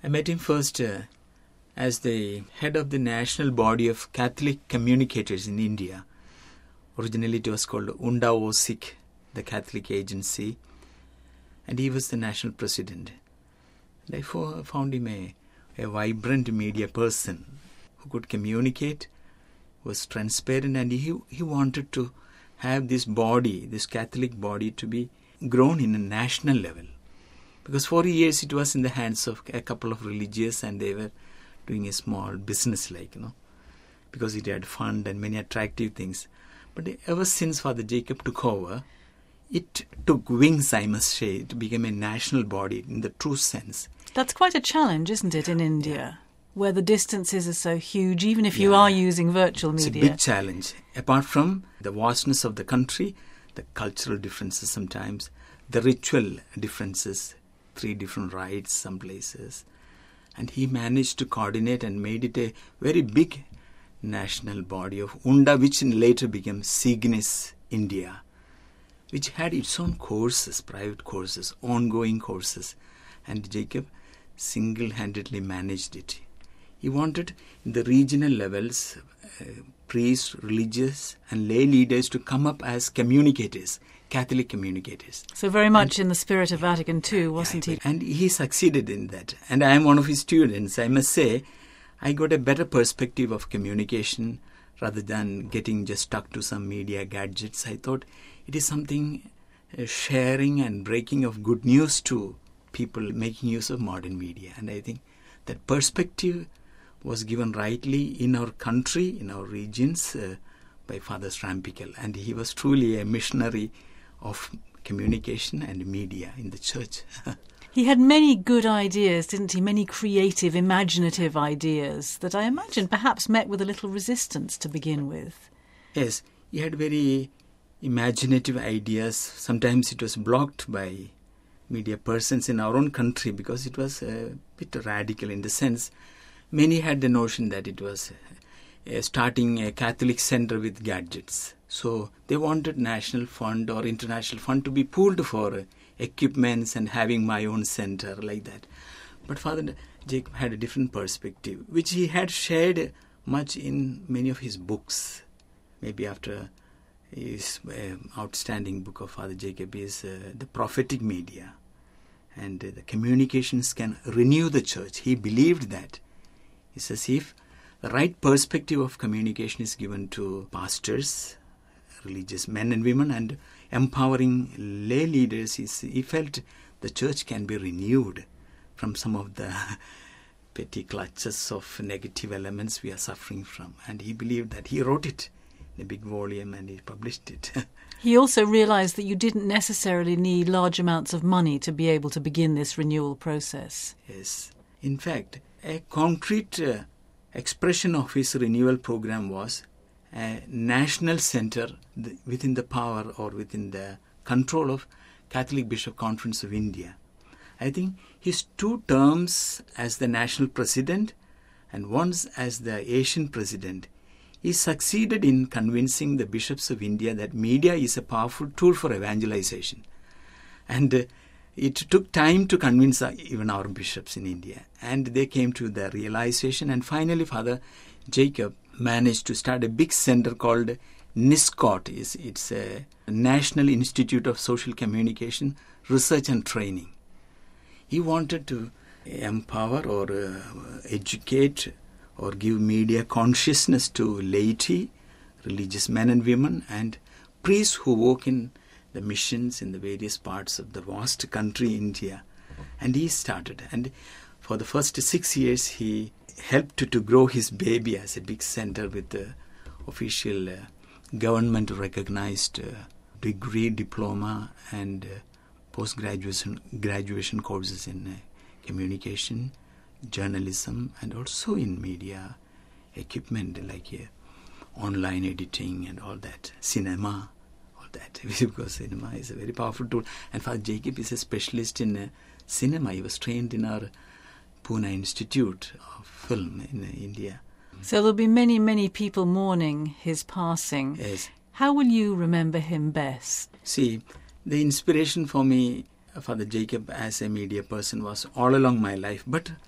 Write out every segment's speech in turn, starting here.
I met him first as the head of the national body of Catholic communicators in India. Originally it was called Unda OSIC, the Catholic agency, and he was the national president. And I found him a vibrant media person who could communicate, was transparent, and he wanted to have this body, this Catholic body, to be grown in a national level. Because for years it was in the hands of a couple of religious, and they were doing a small business because it had fund and many attractive things. But ever since Father Jacob took over, it took wings, I must say. It became a national body in the true sense. That's quite a challenge, isn't it, in India, where the distances are so huge, even if you are using virtual media? It's a big challenge. Apart from the vastness of the country, the cultural differences sometimes, the ritual differences, 3 different rites some places. And he managed to coordinate and made it a very big national body of UNDA, which later became Signis India, which had its own courses, private courses, ongoing courses. And Jacob single-handedly managed it. He wanted in the regional levels priests, religious and lay leaders to come up as communicators, Catholic communicators. So very much in the spirit of Vatican II, wasn't he? And he succeeded in that. And I am one of his students. I must say, I got a better perspective of communication rather than getting just stuck to some media gadgets. I thought it is something sharing and breaking of good news to people making use of modern media. And I think that perspective was given rightly in our country, in our regions, by Father Strampikel. And he was truly a missionary of communication and media in the church. He had many good ideas, didn't he? Many creative, imaginative ideas that I imagine perhaps met with a little resistance to begin with. Yes, he had very imaginative ideas. Sometimes it was blocked by media persons in our own country because it was a bit radical in the sense. Many had the notion that it was starting a Catholic center with gadgets. So they wanted national fund or international fund to be pooled for equipments and having my own center like that. But Father Jacob had a different perspective, which he had shared much in many of his books. Maybe after his outstanding book of Father Jacob is The Prophetic Media. And the communications can renew the church. He believed that. He says if the right perspective of communication is given to pastors, religious men and women, and empowering lay leaders, he felt the church can be renewed from some of the petty clutches of negative elements we are suffering from. And he believed that. He wrote it in a big volume and he published it. He also realised that you didn't necessarily need large amounts of money to be able to begin this renewal process. Yes. In fact, a concrete expression of his renewal program was a national center within the power or within the control of Catholic Bishop Conference of India. I think his 2 terms as the national president and once as the Asian president, he succeeded in convincing the bishops of India that media is a powerful tool for evangelization. And it took time to convince even our bishops in India. And they came to the realization. And finally, Father Jacob managed to start a big center called NISCOT. It's a National Institute of Social Communication, Research and Training. He wanted to empower or educate or give media consciousness to laity, religious men and women, and priests who work in the missions in the various parts of the vast country, India. And he started. And for the first 6 years, he helped to grow his baby as a big center with the official government-recognized degree, diploma, and post-graduation courses in communication, journalism, and also in media equipment like online editing and all that, cinema, all that, because cinema is a very powerful tool. And Father Jacob is a specialist in cinema. He was trained in our Pune Institute of Film in India. So there'll be many, many people mourning his passing. Yes. How will you remember him best? See, the inspiration for me, Father Jacob, as a media person was all along my life. But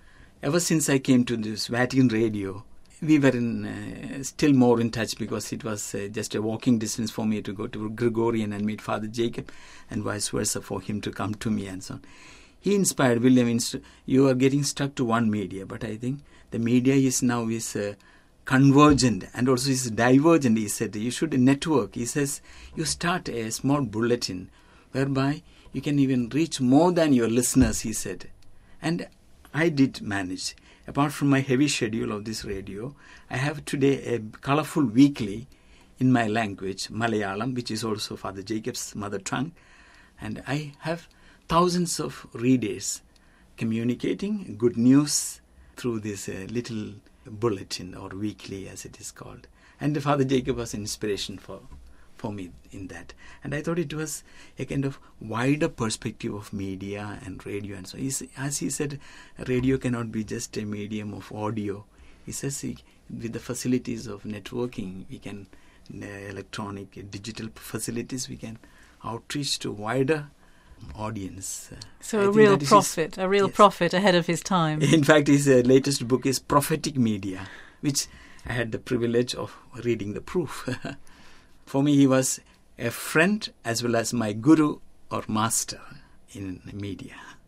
ever since I came to this Vatican Radio, we were still more in touch, because it was just a walking distance for me to go to Gregorian and meet Father Jacob, and vice versa for him to come to me and so on. He inspired William. You are getting stuck to one media, but I think the media is now convergent and also is divergent. He said you should network. He says you start a small bulletin whereby you can even reach more than your listeners, he said. And I did manage. Apart from my heavy schedule of this radio, I have today a colorful weekly in my language, Malayalam, which is also Father Jacob's mother tongue. And I have thousands of readers communicating good news through this little bulletin or weekly, as it is called. And Father Jacob was an inspiration for me in that. And I thought it was a kind of wider perspective of media and radio. And so, as he said, radio cannot be just a medium of audio. He says with the facilities of networking, we can, electronic, digital facilities, we can outreach to wider audience. So a real prophet ahead of his time. In fact, his latest book is Prophetic Media, which I had the privilege of reading the proof. For me, he was a friend as well as my guru or master in media.